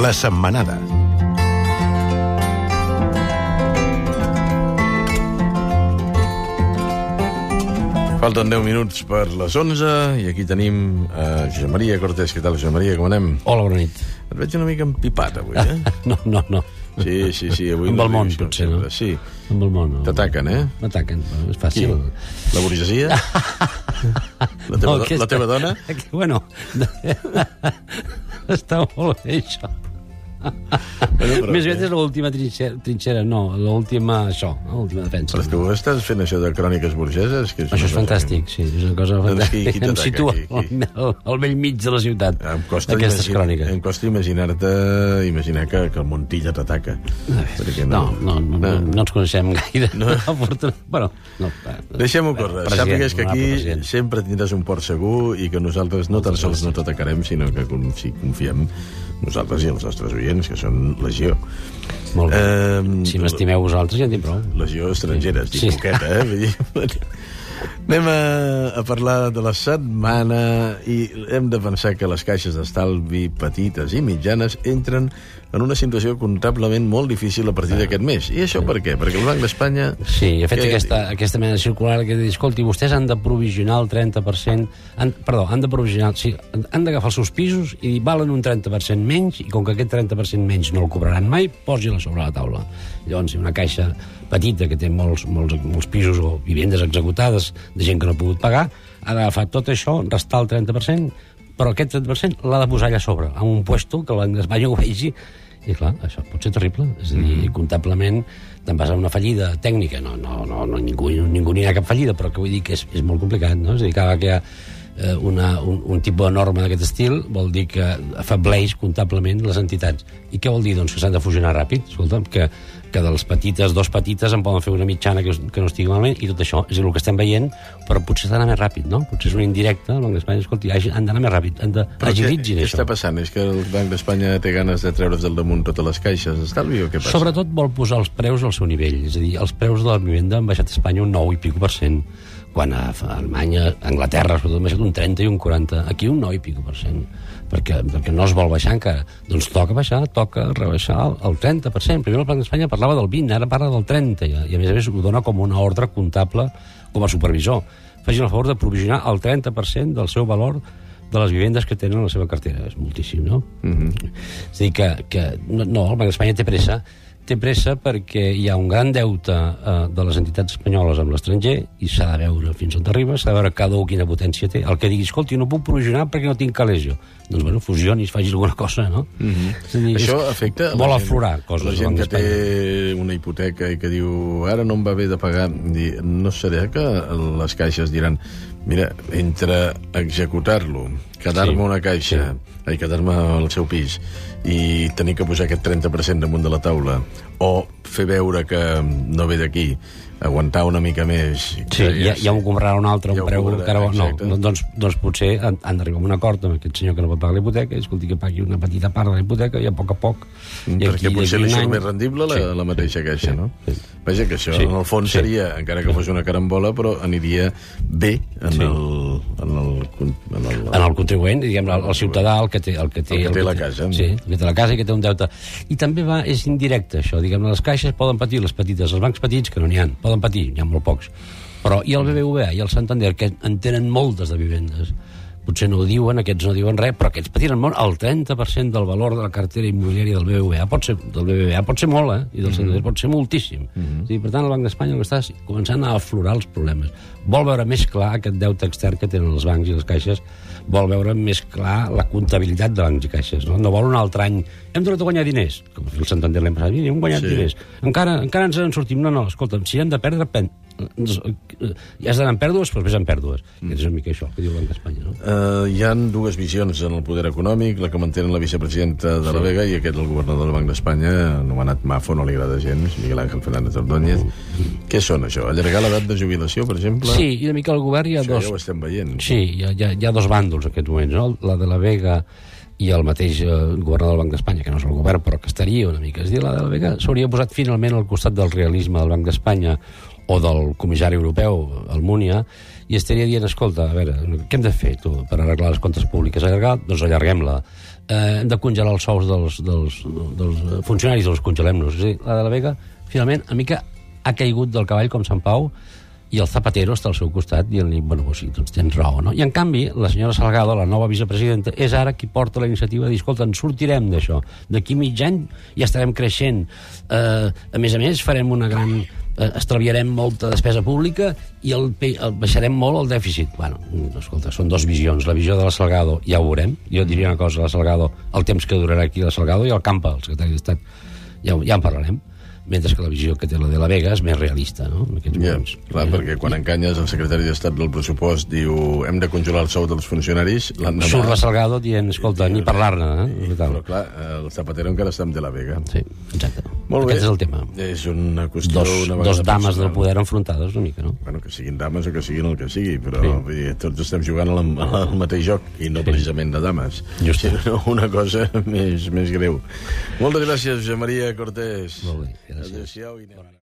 La Setmanada. Falten 10 minuts per les 11 i aquí tenim Josep Maria Cortés. Què tal, Josep Maria? Com anem? Hola, bona nit. Et veig una mica empipat avui, eh? No. Sí. Avui amb el món, potser, no? Sí. Amb el món, no? T'ataquen, eh? M'ataquen, però és fàcil. Qui? La burgesia? La teva dona? Bueno, està molt bé, això. Més aviat és l'última trinxera, no, l'última defensa. Però és que estàs fent això de cròniques burgeses? Que això és fantàstic, sí, és una cosa fantàstica. Qui em situa al vell mig de la ciutat, aquestes cròniques. Em costa imaginar que el Montilla t'ataca. No ens coneixem gaire. Bueno, deixem-ho córrer. Sàpigues que aquí sempre tindràs un port segur i que nosaltres no tan sols no t'atacarem, sinó que si confiem nosaltres i els nostres oients, que són legió. Molt bé. Si m'estimeu vosaltres, ja en tinc prou. Legió estrangera, estic poqueta, Anem a parlar de la setmana i hem de pensar que les caixes d'estalvi petites i mitjanes entren en una situació comptablement molt difícil a partir d'aquest mes. I això per què? Perquè el Banc d'Espanya... Sí, ha fet aquesta mena circular que diu, escolti, vostès han de provisionar el 30%... han de provisionar... Sí, han d'agafar els seus pisos i valen un 30% menys i com que aquest 30% menys no el cobraran mai, posi-la sobre la taula. Llavors, si una caixa petita que té molts pisos o vivendes executades de gent que no ha pogut pagar, ha d'agafar tot això, restar el 30%, però aquest 30% l'ha de posar allà a sobre, en un puesto que el Banc d'Espanya ho vegi. I clar, això pot ser terrible. És a dir, comptablement te'n vas a una fallida tècnica. Ningú n'hi ha cap fallida, però que vull dir que és molt complicat, no? És a dir, cada que hi ha un tipus de norma d'aquest estil vol dir que afableix comptablement les entitats. I què vol dir? Doncs que s'han de fusionar ràpid. Escolta, que de les petites, dos petites en poden fer una mitjana que no estigui malament, i tot això és el que estem veient, però potser s'ha d'anar més ràpid, no? Potser és una indirecta, el Banc d'Espanya, escolti, han d'anar més ràpid, han d'agilitzin això. Què està passant? És que el Banc d'Espanya té ganes de treure's del damunt totes les caixes d'estalvi o què passa? Sobretot vol posar els preus al seu nivell, és a dir, els preus de la vivenda han baixat a Espanya un 9,5%, quan a Alemanya, a Anglaterra, sobretot, han baixat un 30 i un 40%, aquí un 9,5%, perquè no es vol baixar encara. Doncs toca rebaixar el 30%. Primer el Banc d'Espanya parlava del 20%, ara parla del 30%, i a més ho dona com una ordre comptable com a supervisor. Facin el favor de provisionar el 30% del seu valor de les vivendes que tenen a la seva cartera. És moltíssim, no? És a dir, que el Banc d'Espanya té pressa perquè hi ha un gran deute de les entitats espanyoles amb l'estranger i s'ha de veure fins on arriba, s'ha de veure cada un quina potència té. El que digui, escolti, no puc provisionar perquè no tinc calés jo. Doncs, bueno, fusionis, facis alguna cosa, no? Això afecta vol aflorar coses. La gent que té una hipoteca i que diu, ara no em va bé de pagar, no serà que les caixes diran, mira, entre executar-lo, quedar-me una caixa, quedar-me al seu pis i tenir que posar aquest 30% damunt de la taula o fer veure que no ve d'aquí, aguantar una mica més... Sí, ja ho comprarà un altre, un preu encara bo. No, doncs potser han d'arribar a un acord amb aquest senyor que no pot pagar la hipoteca, escolti, que pagui una petita part de la hipoteca i a poc, perquè potser li surt més rendible la mateixa caixa, no? Vaja, que això en el fons seria, encara que fos una carambola, però aniria bé en el contribuent, diguem, el ciutadà, el que té la casa. Sí, el que té la casa i que té un deute. I també és indirecte, això. Diguem, les caixes poden patir, les petites, els bancs petits, que no n'hi ha, poden patir, n'hi ha molt pocs. Però i el BBVA i el Santander, que en tenen moltes de vivendes, potser no ho diuen, aquests no diuen res, però aquests patiren molt. El 30% del valor de la cartera immobiliària del BBVA pot ser molt, i del Santander pot ser moltíssim. Per tant, el Banc d'Espanya està començant a aflorar els problemes. Vol veure més clar aquest deute extern que tenen els bancs i les caixes, vol veure més clar la comptabilitat de bancs i caixes. No vol un altre any. Hem tornat a guanyar diners, com el Santander l'hem passat, hem guanyat diners. Encara ens en sortim. No, escolta, si hem de perdre, ja has d'anar en pèrdues, però vés en pèrdues. És una mica això que diu el Banc d'Espanya, no? Hi ha dues visions en el poder econòmic, la que mantenen la vicepresidenta de la Vega i aquest, el governador del Banc d'Espanya, anomenat Mafo, no li agrada gens, Miguel Ángel Fernández Ordóñez. Què són això? Allargar l'edat de jubilació, per exemple? Sí, i una mica el govern hi ha dos... Això ja ho estem veient. Sí, hi ha dos bàndols en aquests moments, no? La de la Vega i el mateix governador del Banc d'Espanya, que no és el govern, però que estaria una mica. És a dir, la de la Vega s'hauria posat finalment al costat del realisme del Banc d'Espanya o del comissari europeu, Almunia, i estaria dient, escolta, a veure, què hem de fer, tu, per arreglar les comptes públiques? Doncs allarguem-la. Hem de congelar els sous dels funcionaris, els congelem-nos. És a dir, la de la Vega, finalment, a mica ha caigut del cavall com Sant Pau, i el Zapatero està al seu costat dient-li, bueno, sí, doncs tens raó, no? I en canvi, la senyora Salgado, la nova vicepresidenta, és ara qui porta la iniciativa de dir, escolta, ens sortirem d'això. D'aquí mig any ja estarem creixent. A més, farem una gran... estalviarem molta despesa pública i baixarem molt el dèficit. Bueno, escolta, són dues visions. La visió de la Salgado, ja ho veurem. Jo diria una cosa, la Salgado, el temps que durarà aquí la Salgado, i el Campa, el secretari d'Estat, ja en parlarem. Mentre que la visió que té la de la Vega és més realista, no? En aquests moments. Clar, perquè quan encanyes el secretari d'Estat del pressupost diu hem de congelar el sou dels funcionaris, l'endemà... Surt la Salgado dient, escolta, ni parlar-ne, Però clar, el Zapatero encara està amb de la Vega. Sí, exacte. Molt bé. Aquest és el tema. És una qüestió... Dos dames del poder enfrontades una mica, no? Bueno, que siguin dames o que siguin el que sigui, però vull dir, tots estem jugant al mateix joc, i no precisament de dames. Sinó una cosa més greu. Moltes gràcies, Josep Maria Cortés. Molt bé, gràcies. Adéu-siau i anem.